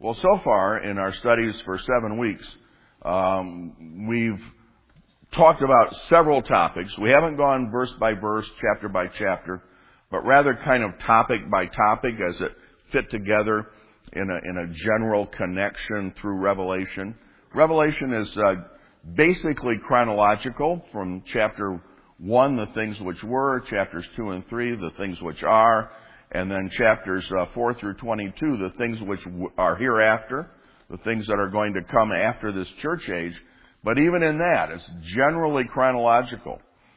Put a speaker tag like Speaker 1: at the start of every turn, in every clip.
Speaker 1: Well, so far in our studies for 7 weeks, we've talked about several topics. We haven't gone verse by verse, chapter by chapter, but rather kind of topic by topic as it fit together in a general connection through Revelation. Revelation is basically chronological from chapter 1, the things which were, chapters 2 and 3, the things which are, and then chapters 4 through 22, the things which are hereafter, the things that are going to come after this church age. But even in that, it's generally chronological.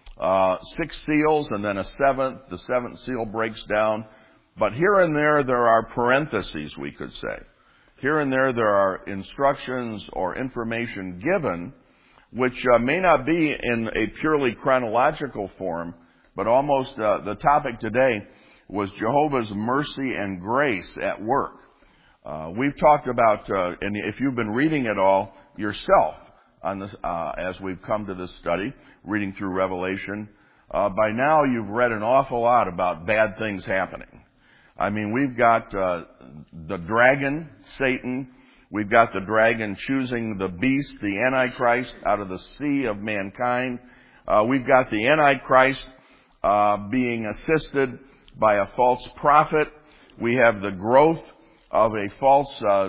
Speaker 1: 6 seals and then a 7th. The 7th seal breaks down. But here and there are parentheses, we could say. Here and there are instructions or information given which may not be in a purely chronological form, but almost the topic today was Jehovah's mercy and grace at work. We've talked about, and if you've been reading it all yourself on this, as we've come to this study, reading through Revelation, by now you've read an awful lot about bad things happening. I mean, we've got the dragon, Satan. We've got the dragon choosing the beast, the Antichrist, out of the sea of mankind. We've got the Antichrist being assisted by a false prophet. We have the growth of a false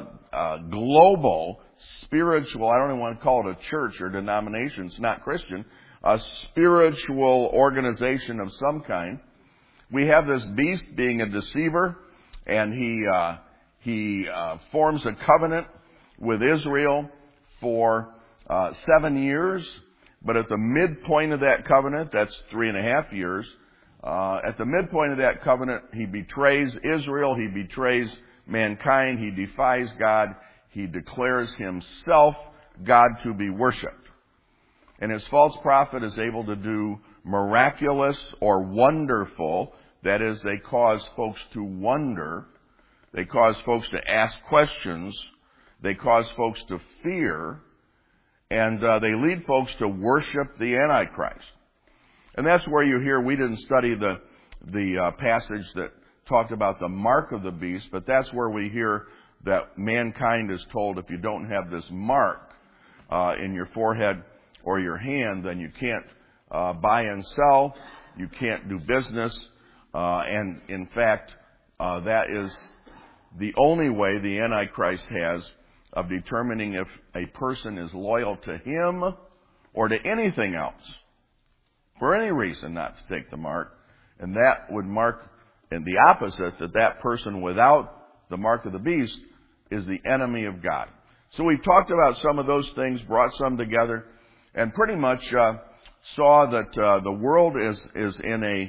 Speaker 1: global spiritual, I don't even want to call it a church or denomination, it's not Christian, a spiritual organization of some kind. We have this beast being a deceiver, and he forms a covenant with Israel for 7 years. But at the midpoint of that covenant, that's 3.5 years, at the midpoint of that covenant, he betrays Israel, he betrays mankind, he defies God, he declares himself God to be worshipped. And his false prophet is able to do miraculous or wonderful. That is, they cause folks to wonder. They cause folks to ask questions. They cause folks to fear. And they lead folks to worship the Antichrist. And that's where you hear, we didn't study the passage that talked about the mark of the beast, but that's where we hear that mankind is told, if you don't have this mark in your forehead or your hand, then you can't buy and sell, you can't do business, and in fact, that is the only way the Antichrist has of determining if a person is loyal to him or to anything else, for any reason not to take the mark. And that would mark, and the opposite, that person without the mark of the beast is the enemy of God. So we've talked about some of those things, brought some together, and pretty much saw that the world is in the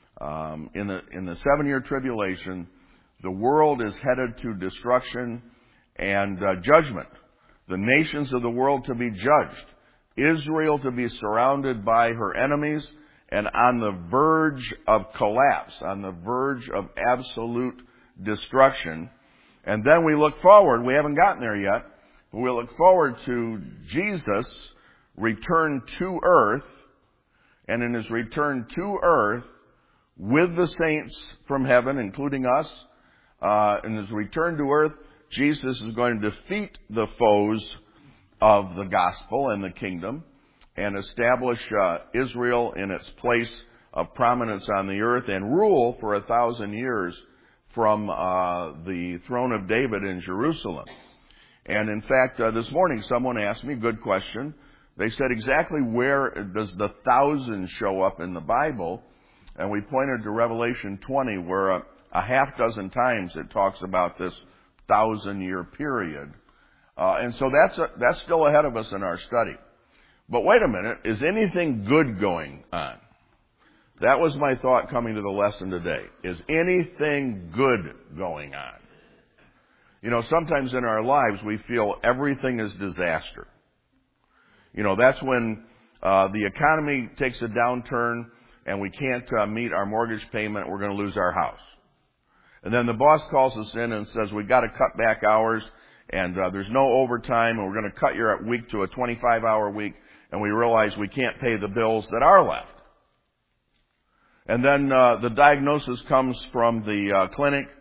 Speaker 1: 7-year tribulation. The world is headed to destruction and judgment. The nations of the world to be judged. Israel to be surrounded by her enemies and on the verge of collapse, on the verge of absolute destruction. And then we look forward, we haven't gotten there yet, but we look forward to Jesus' return to earth, and in his return to earth with the saints from heaven, including us, in his return to earth, Jesus is going to defeat the foes of the gospel and the kingdom and establish Israel in its place of prominence on the earth and rule for 1,000 years from the throne of David in Jerusalem. And in fact, this morning someone asked me, good question. They said, exactly where does the 1,000 show up in the Bible? And we pointed to Revelation 20, where a half dozen times it talks about this 1,000-year period. And so that's still ahead of us in our study. But wait a minute, is anything good going on? That was my thought coming to the lesson today. Is anything good going on? You know, sometimes in our lives we feel everything is disaster. You know, that's when the economy takes a downturn and we can't meet our mortgage payment, we're going to lose our house. And then the boss calls us in and says, we've got to cut back hours, and there's no overtime, and we're going to cut your week to a 25-hour week, and we realize we can't pay the bills that are left. And then the diagnosis comes from the clinic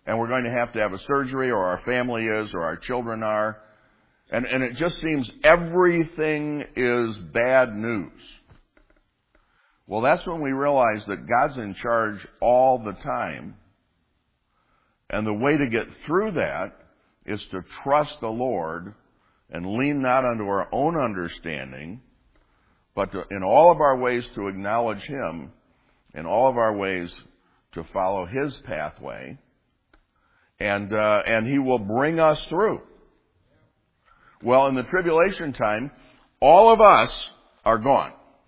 Speaker 1: and we're going to have a surgery, or our family is, or our children are. And it just seems everything is bad news. Well, that's when we realize that God's in charge all the time. And the way to get through that is to trust the Lord and lean not unto our own understanding, but in all of our ways to acknowledge Him, in all of our ways to follow His pathway, and He will bring us through. Well, in the tribulation time, all of us are gone.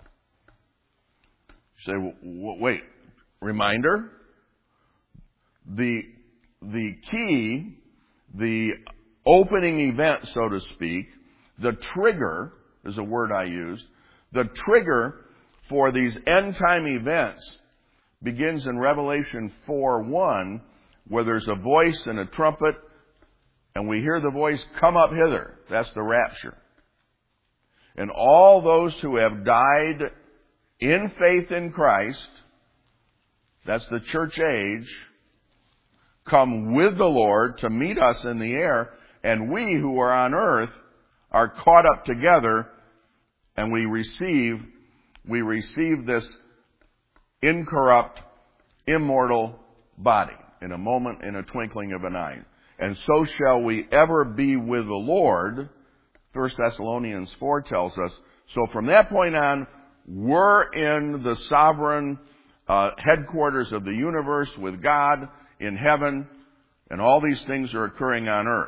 Speaker 1: You say, wait, reminder? The key, the opening event, so to speak, the trigger is a word I used. The trigger for these end time events begins in Revelation 4:1, where there's a voice and a trumpet, and we hear the voice, "Come up hither." That's the rapture. And all those who have died in faith in Christ, that's the church age, come with the Lord to meet us in the air, and we who are on earth are caught up together, and we receive this incorrupt, immortal body in a moment, in a twinkling of an eye. And so shall we ever be with the Lord, 1 Thessalonians 4 tells us. So from that point on, we're in the sovereign headquarters of the universe with God in heaven, and all these things are occurring on earth.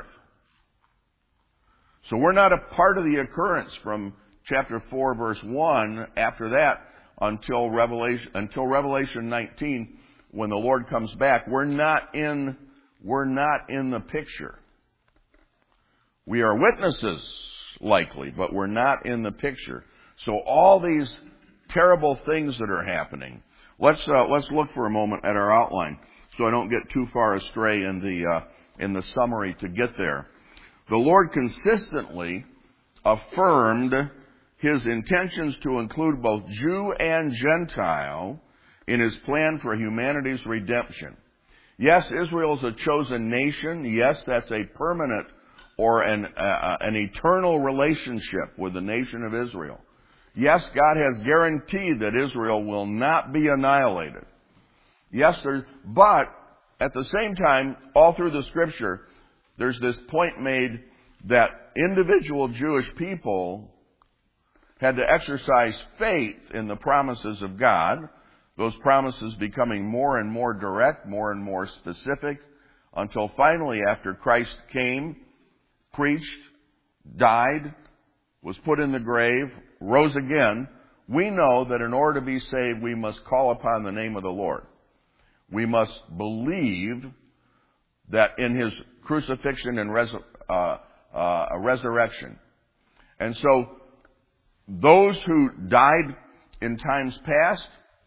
Speaker 1: So we're not a part of the occurrence from chapter 4, verse 1, after that, until Revelation 19, when the Lord comes back. We're not in the picture. We are witnesses, likely, but we're not in the picture. So all these terrible things that are happening. Let's look for a moment at our outline, so I don't get too far astray in the summary to get there. The Lord consistently affirmed His intentions to include both Jew and Gentile in His plan for humanity's redemption. Yes, Israel is a chosen nation. Yes, that's a permanent or an eternal relationship with the nation of Israel. Yes, God has guaranteed that Israel will not be annihilated. Yes, but at the same time, all through the Scripture, there's this point made that individual Jewish people had to exercise faith in the promises of God, those promises becoming more and more direct, more and more specific, until finally, after Christ came, preached, died, was put in the grave, rose again, we know that in order to be saved, we must call upon the name of the Lord. We must believe that in His crucifixion and resurrection. And so, those who died in times past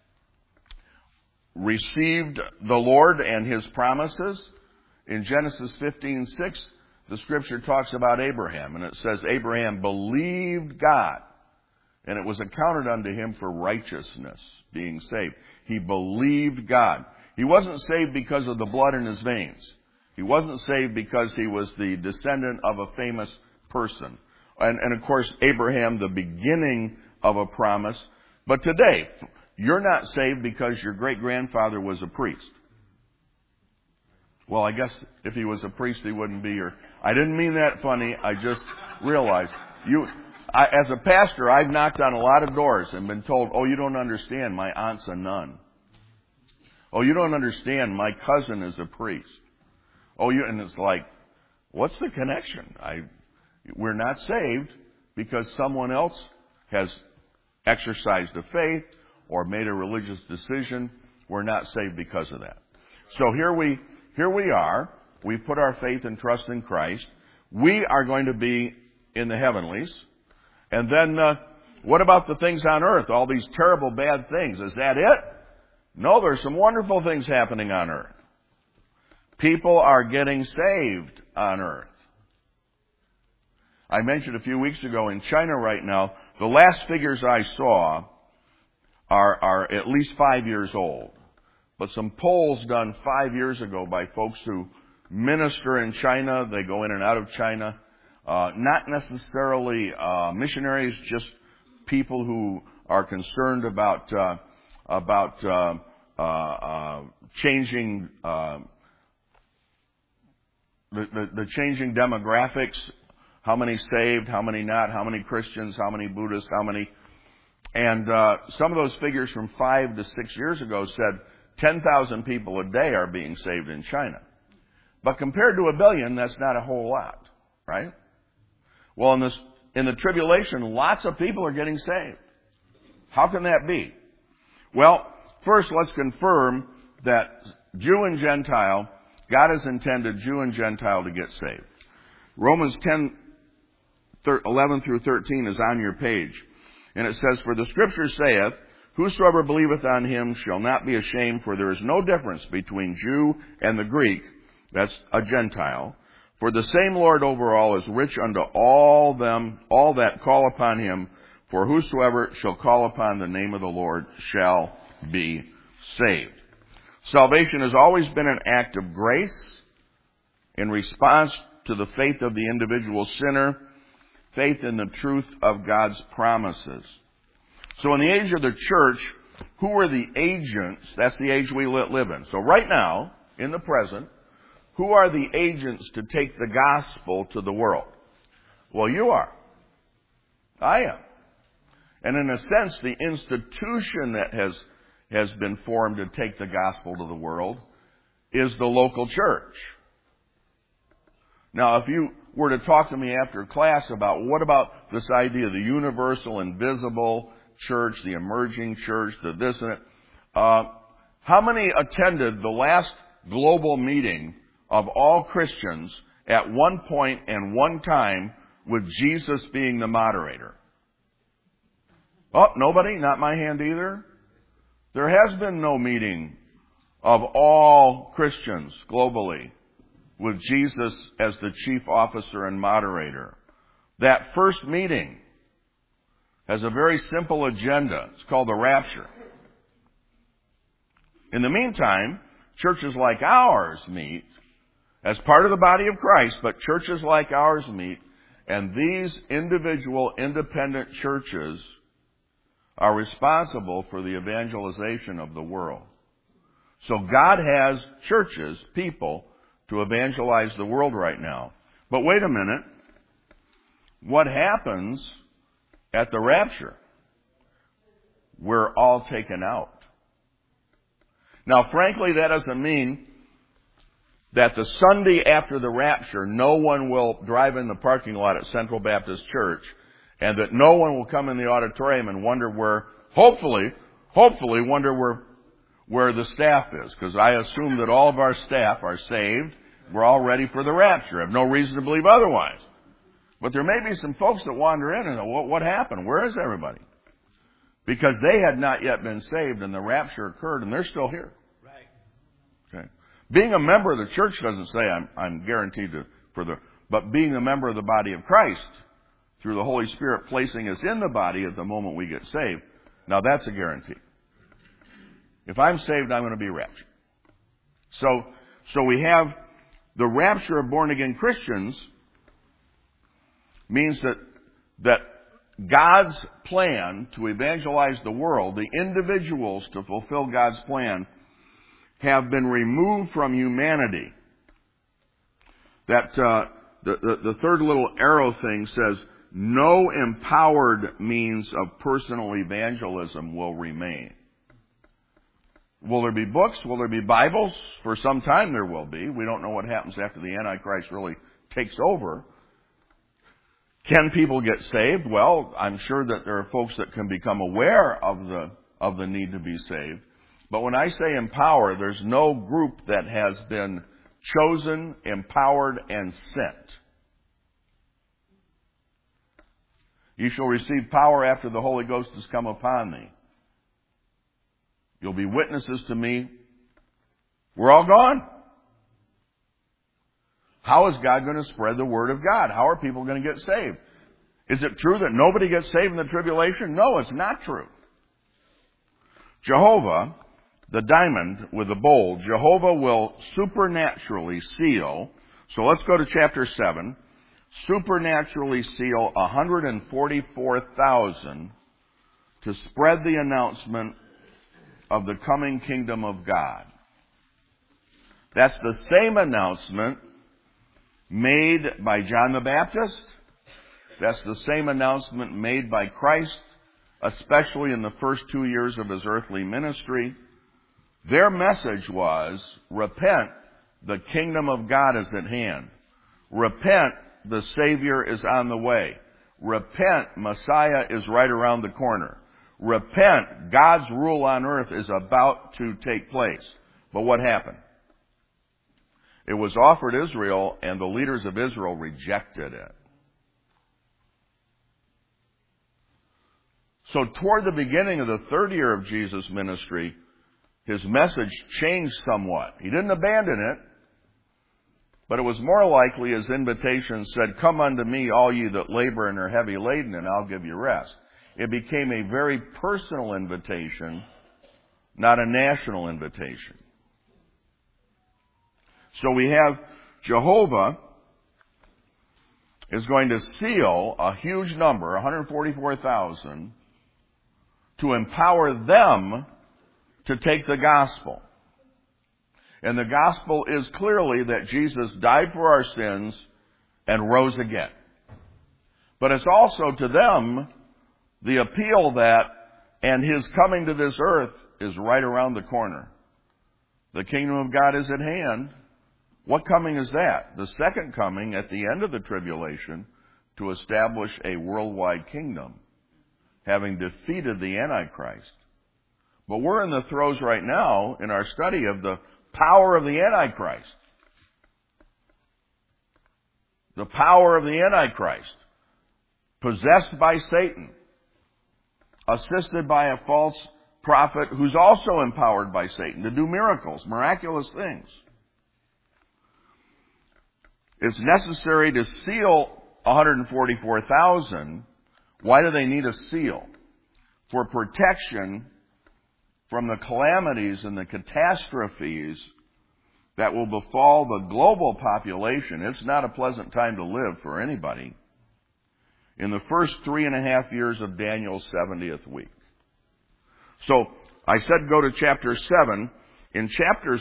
Speaker 1: received the Lord and His promises. In Genesis 15:6, the Scripture talks about Abraham, and it says, Abraham believed God, and it was accounted unto him for righteousness, being saved. He believed God. He wasn't saved because of the blood in his veins. He wasn't saved because he was the descendant of a famous person. And of course, Abraham, the beginning of a promise. But today, you're not saved because your great-grandfather was a priest. Well, I guess if he was a priest, he wouldn't be here. I didn't mean that funny. I just realized. As a pastor, I've knocked on a lot of doors and been told, "Oh, you don't understand. My aunt's a nun. Oh, you don't understand. My cousin is a priest. And it's like, what's the connection? We're not saved because someone else has exercised a faith or made a religious decision. We're not saved because of that. So here we are. We've put our faith and trust in Christ. We are going to be in the heavenlies. And then, what about the things on earth? All these terrible bad things. Is that it? No, there's some wonderful things happening on earth. People are getting saved on earth. I mentioned a few weeks ago in China right now, the last figures I saw are at least 5 years old. but some polls done 5 years ago by folks who minister in China. They go in and out of China. Not necessarily missionaries, just people who are concerned about changing the changing demographics. How many saved? How many not? How many Christians? How many Buddhists? How many? And some of those figures from 5 to 6 years ago said 10,000 people a day are being saved in China. But compared to 1 billion, that's not a whole lot, right? Well, in the tribulation, lots of people are getting saved. How can that be? Well, first let's confirm that Jew and Gentile, God has intended Jew and Gentile to get saved. Romans 10:11 through 13 is on your page. And it says, "For the Scripture saith, Whosoever believeth on him shall not be ashamed, for there is no difference between Jew and the Greek," that's a Gentile, "for the same Lord over all is rich unto all that call upon him, for whosoever shall call upon the name of the Lord shall be saved." Salvation has always been an act of grace in response to the faith of the individual sinner, faith in the truth of God's promises. So in the age of the church, who were the agents? That's the age we live in. So right now, in the present, who are the agents to take the gospel to the world? Well, you are. I am. And in a sense, the institution that has been formed to take the gospel to the world is the local church. Now, if you were to talk to me after class about what about this idea of the universal, invisible church, the emerging church, the this and that, how many attended the last global meeting of all Christians at one point and one time with Jesus being the moderator? Oh, nobody? Not my hand either? There has been no meeting of all Christians globally with Jesus as the chief officer and moderator. That first meeting has a very simple agenda. It's called the rapture. In the meantime, churches like ours meet as part of the body of Christ, but churches like ours meet, and these individual independent churches are responsible for the evangelization of the world. So God has churches, people, to evangelize the world right now. But wait a minute. What happens at the rapture? We're all taken out. Now, frankly, that doesn't mean that the Sunday after the rapture, no one will drive in the parking lot at Central Baptist Church, and that no one will come in the auditorium and wonder where, hopefully wonder where the staff is, because I assume that all of our staff are saved. We're all ready for the rapture. I have no reason to believe otherwise. But there may be some folks that wander in and go, what happened? Where is everybody? Because they had not yet been saved and the rapture occurred and they're still here. Right. Okay. Being a member of the church doesn't say I'm guaranteed but being a member of the body of Christ through the Holy Spirit placing us in the body at the moment we get saved, now that's a guarantee. If I'm saved, I'm going to be raptured. So we have the rapture of born-again Christians means that God's plan to evangelize the world, the individuals to fulfill God's plan, have been removed from humanity. That the third little arrow thing says, no empowered means of personal evangelism will remain. Will there be books? Will there be Bibles? For some time there will be. We don't know what happens after the Antichrist really takes over. Can people get saved? Well, I'm sure that there are folks that can become aware of the need to be saved. But when I say empower, there's no group that has been chosen, empowered, and sent. You shall receive power after the Holy Ghost has come upon thee. You'll be witnesses to me. We're all gone. How is God going to spread the word of God? How are people going to get saved? Is it true that nobody gets saved in the tribulation? No, it's not true. Jehovah, the diamond with the bowl, Jehovah will supernaturally seal. So let's go to chapter 7. Supernaturally seal 144,000 to spread the announcement of the coming kingdom of God. That's the same announcement made by John the Baptist. That's the same announcement made by Christ, especially in the first 2 years of his earthly ministry. Their message was, repent, the kingdom of God is at hand. Repent, the Savior is on the way. Repent, Messiah is right around the corner. Repent, God's rule on earth is about to take place. But what happened? It was offered Israel, and the leaders of Israel rejected it. So toward the beginning of the third year of Jesus' ministry, his message changed somewhat. He didn't abandon it, but it was more likely his invitation said, come unto me, all ye that labor and are heavy laden, and I'll give you rest. It became a very personal invitation, not a national invitation. So we have Jehovah is going to seal a huge number, 144,000, to empower them to take the gospel. And the gospel is clearly that Jesus died for our sins and rose again. But it's also to them the appeal that, and his coming to this earth is right around the corner. The kingdom of God is at hand. What coming is that? The second coming at the end of the tribulation to establish a worldwide kingdom, having defeated the Antichrist. But we're in the throes right now in our study of the power of the Antichrist. The power of the Antichrist, possessed by Satan, assisted by a false prophet who's also empowered by Satan to do miracles, miraculous things. It's necessary to seal 144,000. Why do they need a seal? For protection from the calamities and the catastrophes that will befall the global population. It's not a pleasant time to live for anybody. In the first 3.5 years of Daniel's 70th week. So, I said go to chapter 7. In chapter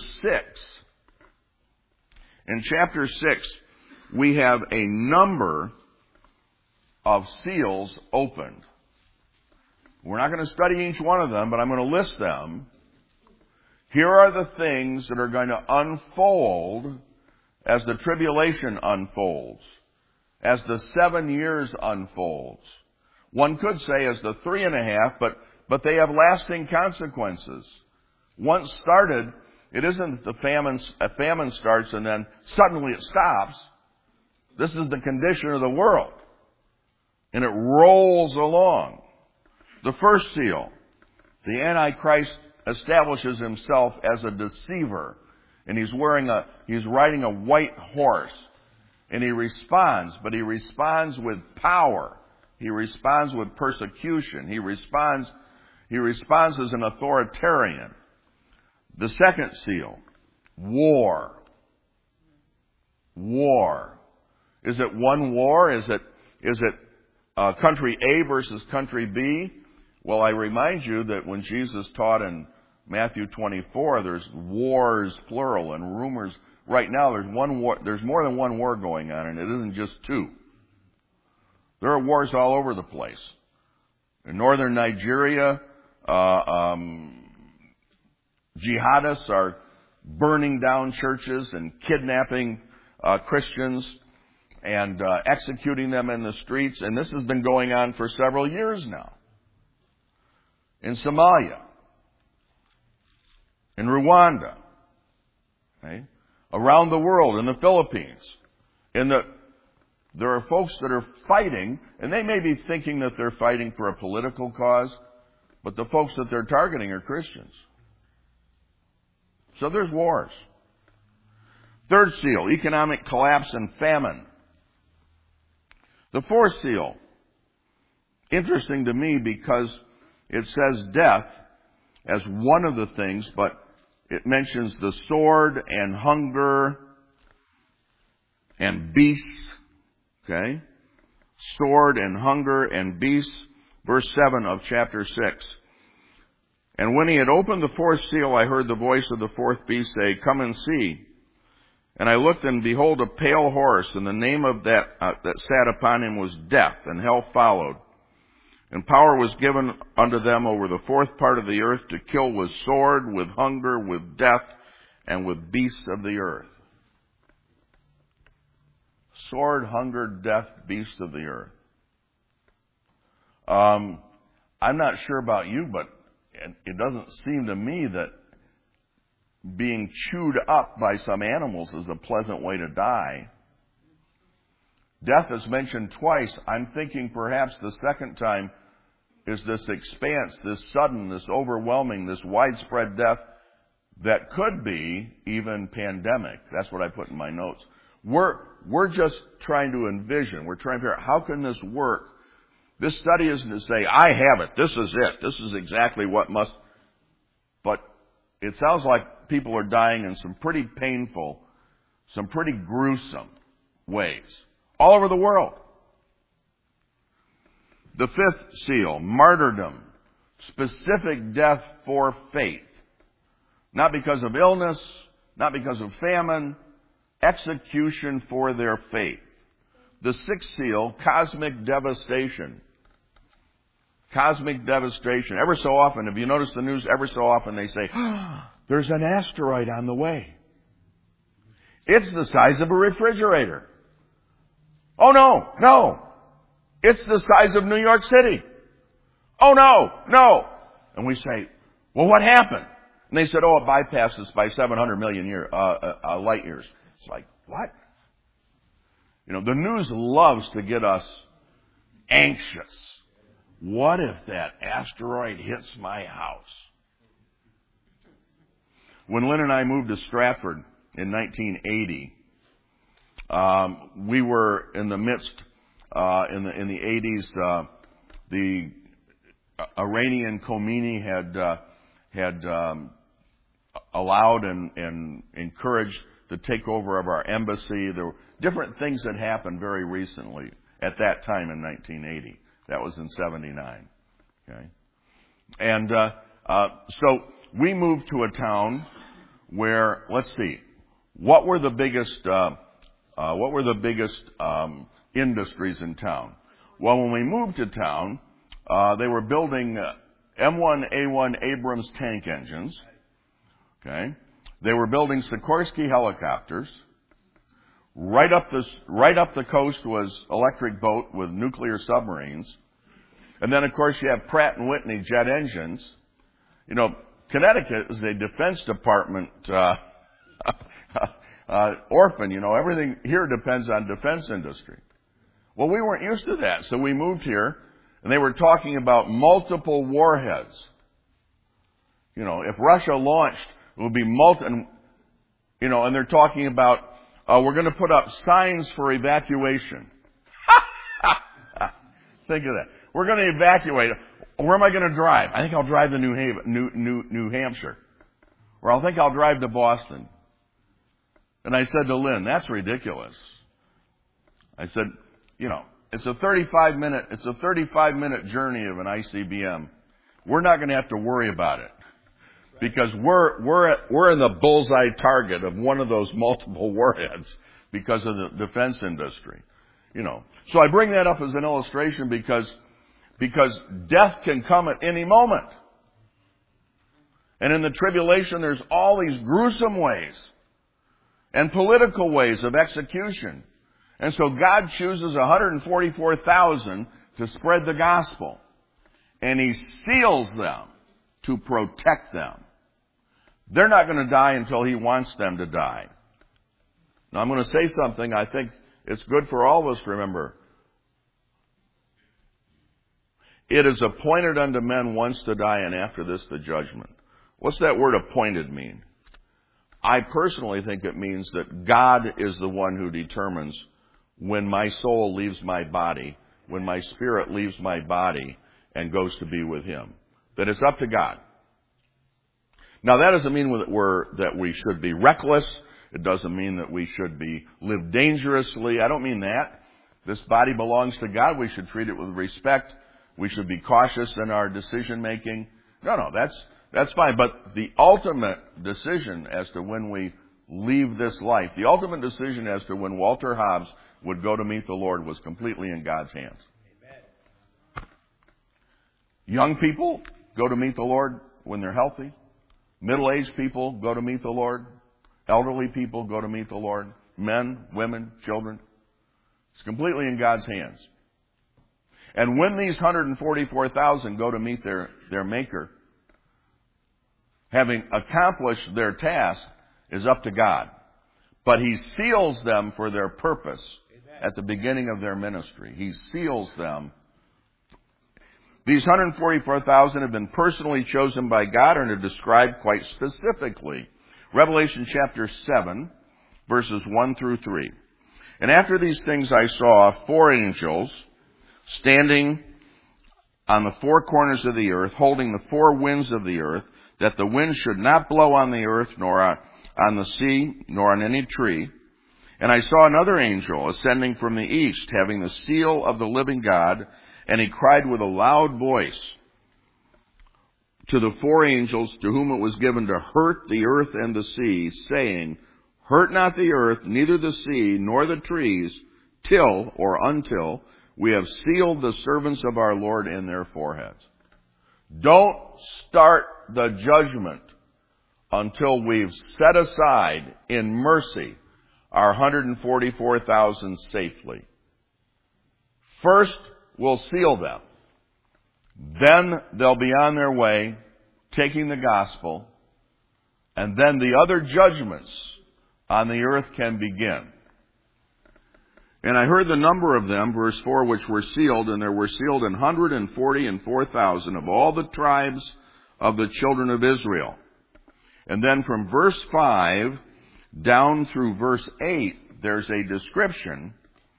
Speaker 1: 6, we have a number of seals opened. We're not going to study each one of them, but I'm going to list them. Here are the things that are going to unfold as the tribulation unfolds, as the 7 years unfolds. One could say as the 3.5, but they have lasting consequences. Once started, it isn't that a famine starts and then suddenly it stops. This is the condition of the world. And it rolls along. The first seal, the Antichrist establishes himself as a deceiver. And he's riding a white horse. And he responds, but he responds with power. He responds with persecution. He responds as an authoritarian. The second seal, war. War. Is it one war? Is it country A versus country B? Well, I remind you that when Jesus taught in Matthew 24, there's wars, plural, and rumors. Right now, there's one war. There's more than one war going on, and it isn't just two. There are wars all over the place. In northern Nigeria, jihadists are burning down churches and kidnapping Christians and executing them in the streets. And this has been going on for several years now. In Somalia, in Rwanda, okay? Around the world, in the Philippines. There are folks that are fighting, and they may be thinking that they're fighting for a political cause, but the folks that they're targeting are Christians. So there's wars. Third seal, economic collapse and famine. The fourth seal, interesting to me because it says death, as one of the things, but it mentions the sword and hunger and beasts. Okay? Sword and hunger and beasts. Verse 7 of chapter 6. And when he had opened the fourth seal, I heard the voice of the fourth beast say, "Come and see." And I looked, and behold, a pale horse, and the name of that sat upon him was Death, and hell followed. And power was given unto them over the fourth part of the earth to kill with sword, with hunger, with death, and with beasts of the earth. Sword, hunger, death, beasts of the earth. I'm not sure about you, but it doesn't seem to me that being chewed up by some animals is a pleasant way to die. Death is mentioned twice. I'm thinking perhaps the second time is this expanse, this sudden, this overwhelming, this widespread death that could be even pandemic. That's what I put in my notes. We're just trying to envision. We're trying to figure out how can this work. This study isn't to say, I have it. This is it. This is exactly what must. But it sounds like people are dying in some pretty painful, some pretty gruesome ways all over the world. The fifth seal, martyrdom, specific death for faith. Not because of illness, not because of famine, execution for their faith. The sixth seal, cosmic devastation. Cosmic devastation. Ever so often, if you notice the news, ever so often they say, there's an asteroid on the way. It's the size of a refrigerator. Oh no. It's the size of New York City. Oh no. And we say, well, what happened? And they said, it bypasses by 700 million light years. It's like, what? The news loves to get us anxious. What if that asteroid hits my house? When Lynn and I moved to Stratford in 1980, we were in the midst, in the 80s, the Iranian Khomeini had allowed and encouraged the takeover of our embassy. There were different things that happened very recently at that time in 1980. That was in 79. Okay. And so we moved to a town where, let's see, what were the biggest industries in town? Well, when we moved to town, they were building M1A1 Abrams tank engines. Okay. They were building Sikorsky helicopters. Right up the coast was Electric Boat with nuclear submarines. And then, of course, you have Pratt & Whitney jet engines. Connecticut is a Defense Department orphan. Everything here depends on defense industry. Well, we weren't used to that, so we moved here, and they were talking about multiple warheads. If Russia launched, it would be and they're talking about, we're going to put up signs for evacuation. Think of that. We're going to evacuate. Where am I going to drive? I think I'll drive to New Hampshire. Or I think I'll drive to Boston. And I said to Lynn, that's ridiculous. I said, it's a 35-minute journey of an ICBM. We're not going to have to worry about it. Because we're in the bullseye target of one of those multiple warheads because of the defense industry. So I bring that up as an illustration because death can come at any moment. And in the tribulation, there's all these gruesome ways and political ways of execution. And so God chooses 144,000 to spread the gospel. And He seals them to protect them. They're not going to die until He wants them to die. Now I'm going to say something I think it's good for all of us to remember. It is appointed unto men once to die, and after this the judgment. What's that word appointed mean? I personally think it means that God is the one who determines when my soul leaves my body, when my spirit leaves my body and goes to be with Him. That it's up to God. Now that doesn't mean that we should be reckless. It doesn't mean that we should live dangerously. I don't mean that. This body belongs to God. We should treat it with respect. We should be cautious in our decision making. No, that's fine. But the ultimate decision as to when we leave this life, the ultimate decision as to when Walter Hobbs would go to meet the Lord was completely in God's hands. Amen. Young people go to meet the Lord when they're healthy. Middle-aged people go to meet the Lord. Elderly people go to meet the Lord. Men, women, children. It's completely in God's hands. And when these 144,000 go to meet their Maker, having accomplished their task is up to God. But He seals them for their purpose. Amen. At the beginning of their ministry. He seals them. These 144,000 have been personally chosen by God and are described quite specifically. Revelation chapter 7, verses 1 through 3. And after these things I saw 4 angels standing on the 4 corners of the earth, holding the 4 winds of the earth, that the wind should not blow on the earth, nor on the sea, nor on any tree. And I saw another angel ascending from the east, having the seal of the living God, and he cried with a loud voice to the 4 angels to whom it was given to hurt the earth and the sea, saying, Hurt not the earth, neither the sea, nor the trees, till or until we have sealed the servants of our Lord in their foreheads. Don't start the judgment until we've set aside in mercy our 144,000 safely. First, we'll seal them. Then they'll be on their way, taking the gospel, and then the other judgments on the earth can begin. And I heard the number of them, verse 4, which were sealed, and there were sealed 144,000 of all the tribes of the children of Israel. And then from verse 5 down through verse 8, there's a description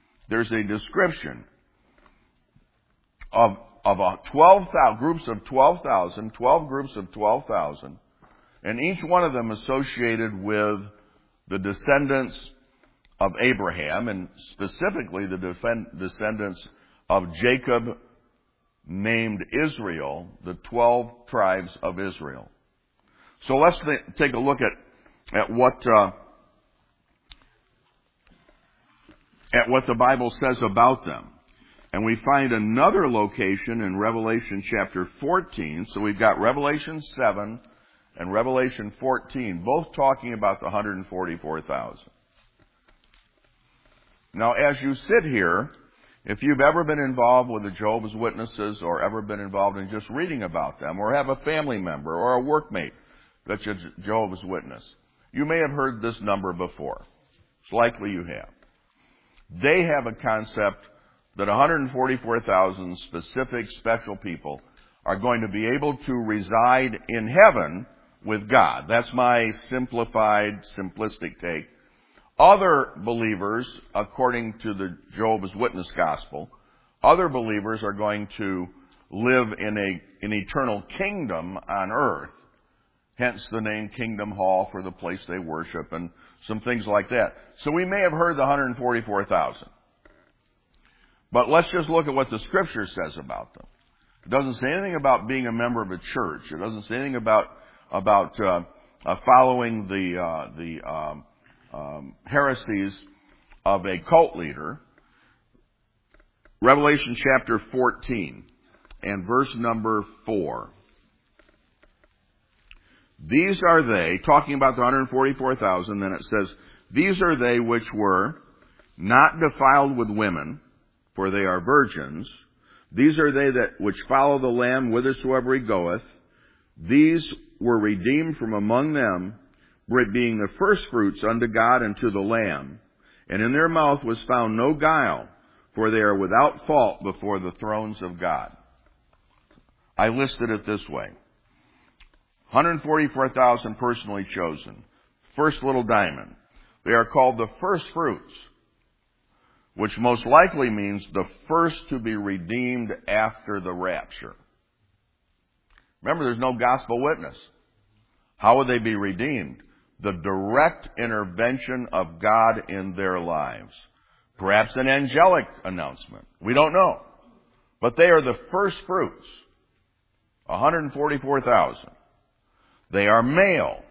Speaker 1: of 12,000 groups of 12,000, 12 groups of 12,000, and each one of them associated with the descendants of Abraham, and specifically the descendants of Jacob named Israel, the 12 tribes of Israel. So let's take a look at what the Bible says about them. And we find another location in Revelation chapter 14. So we've got Revelation 7 and Revelation 14, both talking about the 144,000. Now, as you sit here, if you've ever been involved with the Jehovah's Witnesses or ever been involved in just reading about them or have a family member or a workmate that's a Jehovah's Witness, you may have heard this number before. It's likely you have. They have a concept that 144,000 specific special people are going to be able to reside in heaven with God. That's my simplistic take. Other believers, according to the Jehovah's Witness gospel, other believers are going to live in an eternal kingdom on earth. Hence the name Kingdom Hall for the place they worship and some things like that. So we may have heard the 144,000. But let's just look at what the Scripture says about them. It doesn't say anything about being a member of a church. It doesn't say anything about following the heresies of a cult leader. Revelation chapter 14 and verse number 4. These are they, talking about the 144,000, then it says, these are they which were not defiled with women, for they are virgins. These are they that which follow the Lamb whithersoever he goeth. These were redeemed from among them, being the firstfruits unto God and to the Lamb. And in their mouth was found no guile, for they are without fault before the thrones of God. I listed it this way. 144,000 personally chosen. First little diamond. They are called the first fruits, which most likely means the first to be redeemed after the rapture. Remember, there's no gospel witness. How would they be redeemed? The direct intervention of God in their lives. Perhaps an angelic announcement. We don't know. But they are the first fruits. 144,000. They are male.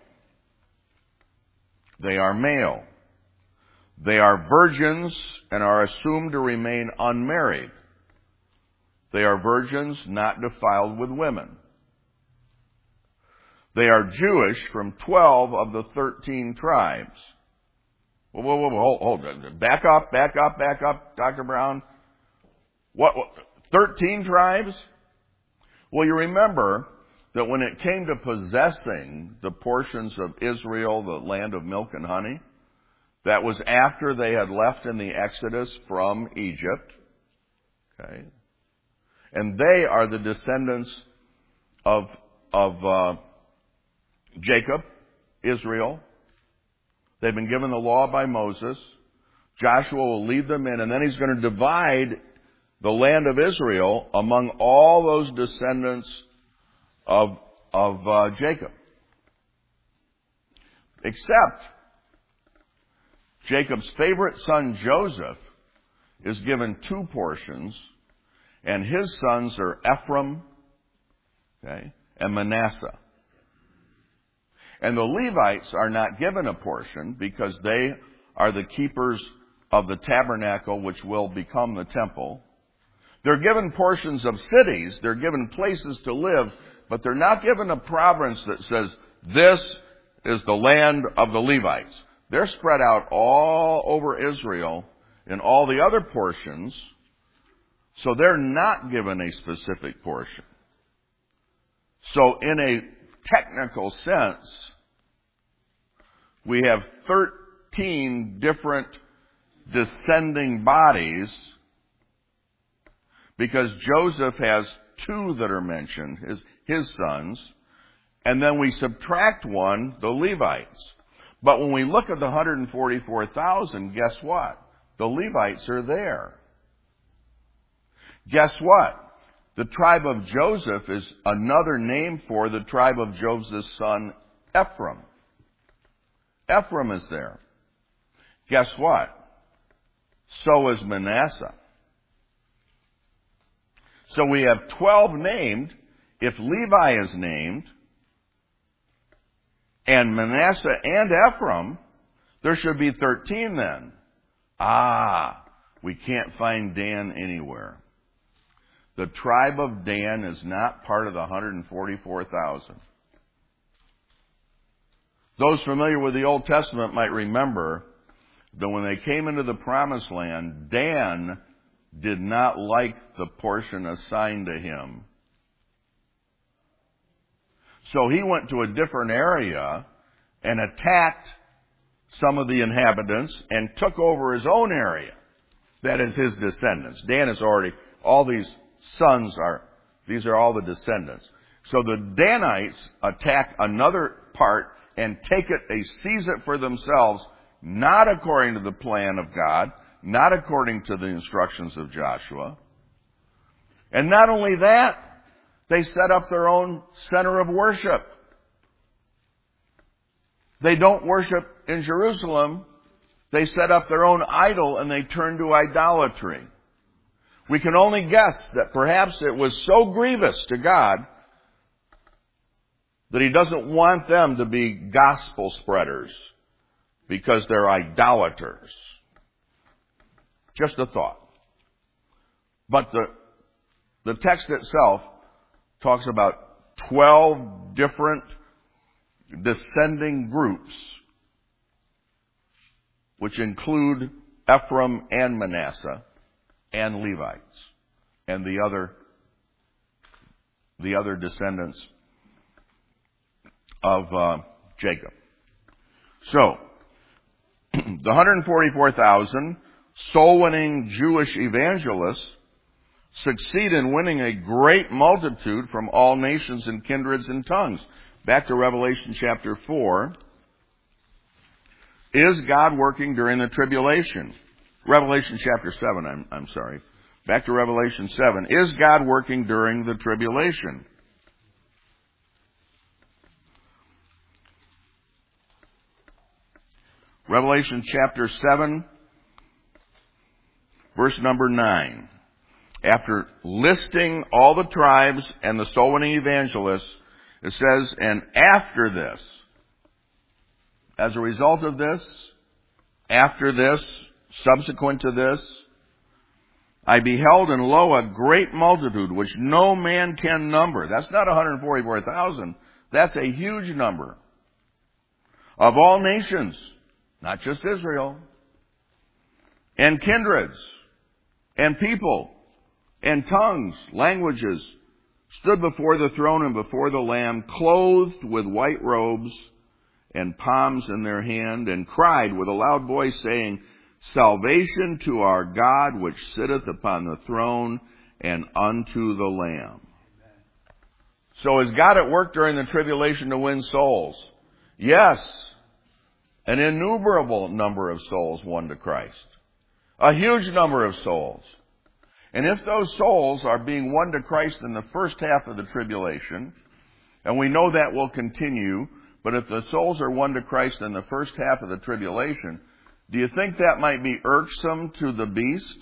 Speaker 1: They are male. They are virgins and are assumed to remain unmarried. They are virgins not defiled with women. They are Jewish from 12 of the 13 tribes. Whoa, hold on. Back up, Dr. Brown. What 13 tribes? Well, you remember that when it came to possessing the portions of Israel, the land of milk and honey, that was after they had left in the Exodus from Egypt. Okay. And they are the descendants of Jacob, Israel. They've been given the law by Moses. Joshua will lead them in, and then he's going to divide the land of Israel among all those descendants of Jacob. Except Jacob's favorite son Joseph is given 2 portions, and his sons are Ephraim, okay, and Manasseh. And the Levites are not given a portion because they are the keepers of the tabernacle, which will become the temple. They're given portions of cities. They're given places to live, but they're not given a province that says, this is the land of the Levites. They're spread out all over Israel in all the other portions, so they're not given a specific portion. So in a technical sense, we have 13 different descending bodies because Joseph has 2 that are mentioned, his sons, and then we subtract 1, the Levites. But when we look at the 144,000, guess what? The Levites are there. Guess what? The tribe of Joseph is another name for the tribe of Joseph's son, Ephraim. Ephraim is there. Guess what? So is Manasseh. So we have 12 named. If Levi is named, and Manasseh and Ephraim, there should be 13 then. We can't find Dan anywhere. The tribe of Dan is not part of the 144,000. Those familiar with the Old Testament might remember that when they came into the Promised Land, Dan did not like the portion assigned to him. So he went to a different area and attacked some of the inhabitants and took over his own area. That is his descendants. Dan is already, all these sons these are all the descendants. So the Danites attack another part and take it, they seize it for themselves, not according to the plan of God, not according to the instructions of Joshua. And not only that, they set up their own center of worship. They don't worship in Jerusalem. They set up their own idol and they turn to idolatry. We can only guess that perhaps it was so grievous to God that He doesn't want them to be gospel spreaders because they're idolaters. Just a thought. But the text itself talks about 12 different descending groups, which include Ephraim and Manasseh and Levites and the other descendants of Jacob. So, the 144,000 soul-winning Jewish evangelists succeed in winning a great multitude from all nations and kindreds and tongues. Back to Revelation chapter 4. Is God working during the tribulation? Revelation chapter 7, I'm sorry. Back to Revelation 7. Is God working during the tribulation? Revelation chapter 7, verse number 9. After listing all the tribes and the soul winning evangelists, it says, and after this, as a result of this, after this, subsequent to this, I beheld, and lo, a great multitude, which no man can number. That's not 144,000. That's a huge number. Of all nations, not just Israel, and kindreds, and people, and tongues, languages, stood before the throne and before the Lamb, clothed with white robes and palms in their hand, and cried with a loud voice, saying, Salvation to our God, which sitteth upon the throne, and unto the Lamb. So is God at work during the tribulation to win souls? Yes. An innumerable number of souls won to Christ. A huge number of souls. And if those souls are being won to Christ in the first half of the tribulation, and we know that will continue, but if the souls are won to Christ in the first half of the tribulation, do you think that might be irksome to the beast?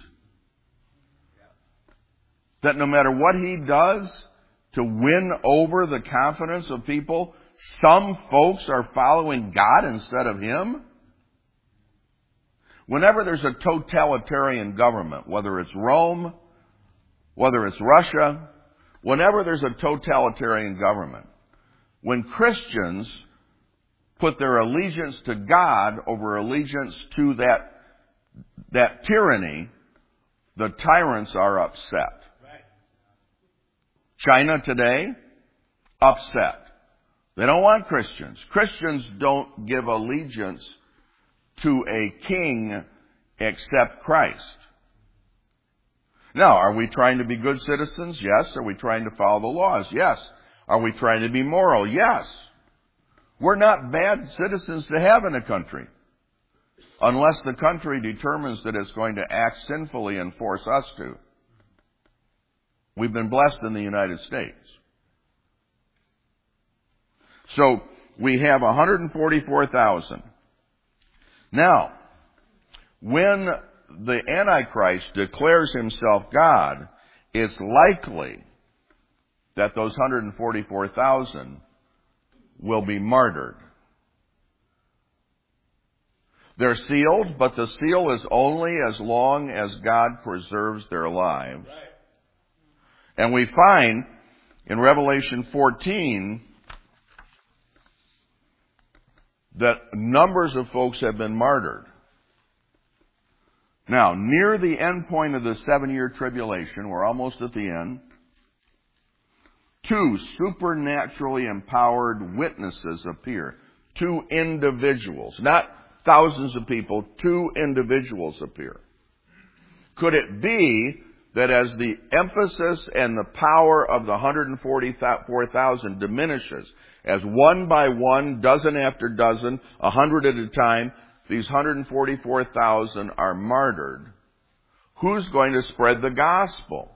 Speaker 1: That no matter what he does to win over the confidence of people, some folks are following God instead of him? Whenever there's a totalitarian government, whether it's Rome, whether it's Russia, whenever there's a totalitarian government, when Christians put their allegiance to God over allegiance to that tyranny, the tyrants are upset. Right. China today, upset. They don't want Christians. Christians don't give allegiance to a king except Christ. Now, are we trying to be good citizens? Yes. Are we trying to follow the laws? Yes. Are we trying to be moral? Yes. We're not bad citizens to have in a country, unless the country determines that it's going to act sinfully and force us to. We've been blessed in the United States. So, we have 144,000. Now, when the Antichrist declares himself God, it's likely that those 144,000 will be martyred. They're sealed, but the seal is only as long as God preserves their lives. And we find in Revelation 14 that numbers of folks have been martyred. Now, near the end point of the 7-year tribulation, we're almost at the end, 2 supernaturally empowered witnesses appear. 2 individuals, not thousands of people, 2 individuals appear. Could it be that as the emphasis and the power of the 144,000 diminishes, as one by one, dozen after dozen, 100 at a time, these 144,000 are martyred, who's going to spread the gospel?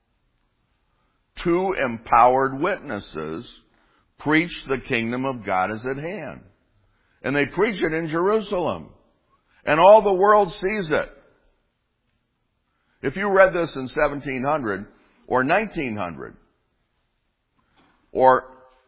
Speaker 1: 2 empowered witnesses preach the kingdom of God is at hand. And they preach it in Jerusalem. And all the world sees it. If you read this in 1700 or 1900 or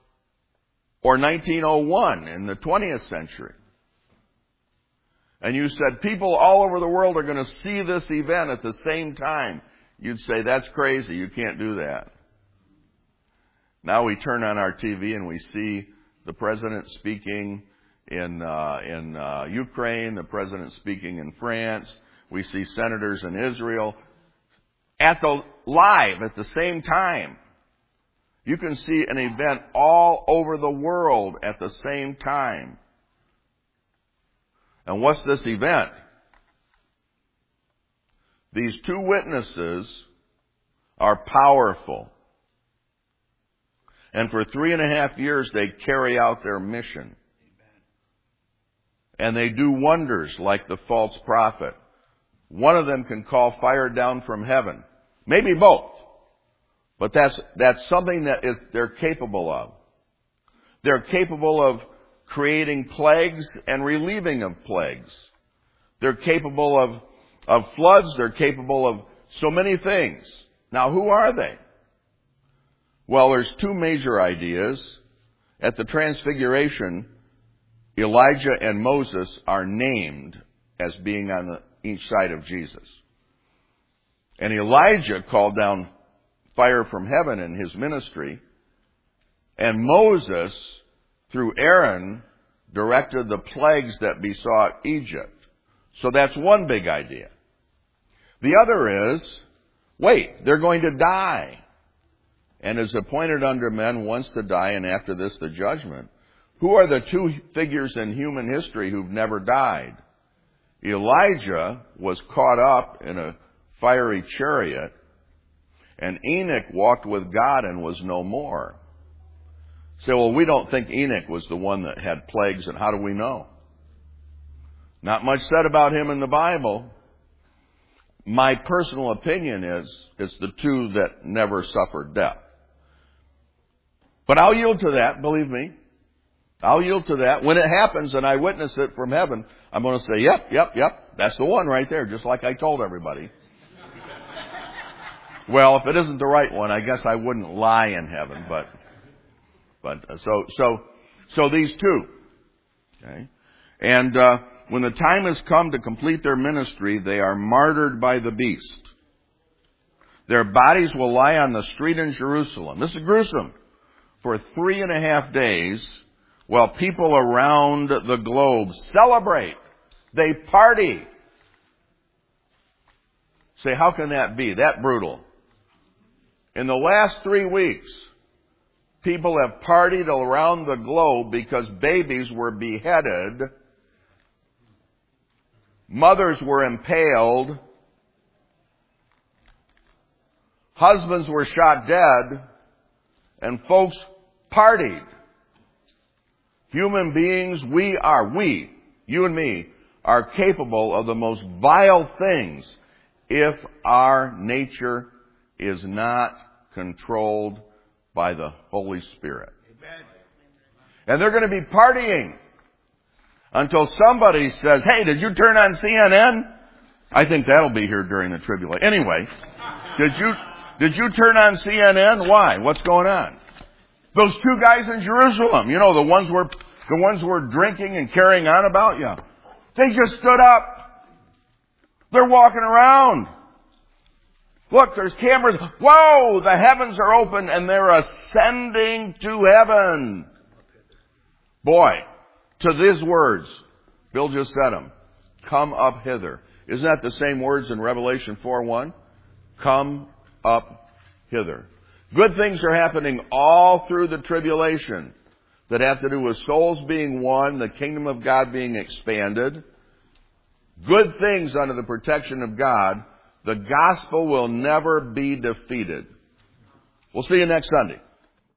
Speaker 1: 1901 in the 20th century, and you said people all over the world are going to see this event at the same time, you'd say, that's crazy. You can't do that. Now we turn on our TV and we see the president speaking in Ukraine, the president speaking in France. We see senators in Israel live at the same time. You can see an event all over the world at the same time. And what's this event? These 2 witnesses are powerful. And for 3.5 years, they carry out their mission. And they do wonders like the false prophet. One of them can call fire down from heaven. Maybe both. But that's something that they're capable of. They're capable of creating plagues and relieving of plagues. They're capable of floods. They're capable of so many things. Now, who are they? Well, there's two major ideas. At the Transfiguration, Elijah and Moses are named as being on each side of Jesus. And Elijah called down fire from heaven in his ministry, and Moses, through Aaron, directed the plagues that besought Egypt. So that's one big idea. The other is, wait, they're going to die. And is appointed unto men once to die, and after this the judgment. Who are the two figures in human history who've never died? Elijah was caught up in a fiery chariot, and Enoch walked with God and was no more. Say, well, we don't think Enoch was the one that had plagues, and how do we know? Not much said about him in the Bible. My personal opinion is it's the two that never suffered death. But I'll yield to that, believe me. I'll yield to that. When it happens and I witness it from heaven, I'm going to say, yep, that's the one right there, just like I told everybody. Well, if it isn't the right one, I guess I wouldn't lie in heaven, but so these two. Okay? And when the time has come to complete their ministry, they are martyred by the beast. Their bodies will lie on the street in Jerusalem. This is gruesome. For 3.5 days, while people around the globe celebrate. They party. Say, how can that be? That brutal. In the last 3 weeks, people have partied around the globe because babies were beheaded, mothers were impaled, husbands were shot dead, and folks partied. Human beings, you and me, are capable of the most vile things if our nature is not controlled by the Holy Spirit. Amen. And they're going to be partying until somebody says, hey, did you turn on CNN? I think that'll be here during the tribulation. Anyway, did you turn on CNN? Why? What's going on? Those two guys in Jerusalem, you know, the ones were drinking and carrying on about you. They just stood up. They're walking around. Look, there's cameras. Whoa, the heavens are open and they're ascending to heaven. Boy, to these words, Bill just said them. Come up hither. Isn't that the same words in Revelation 4:1? Come up hither. Good things are happening all through the tribulation that have to do with souls being won, the kingdom of God being expanded. Good things under the protection of God. The gospel will never be defeated. We'll see you next Sunday.